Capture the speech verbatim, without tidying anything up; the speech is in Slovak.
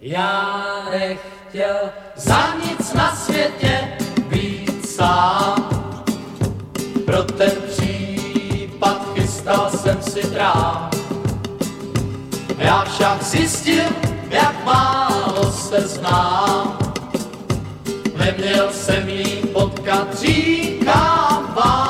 Já nechtěl za nic na světě být sám. Pro ten případ chystal jsem si drám. Já však zjistil, jak málo se znám. Neměl jsem jí potkat, říkám vám.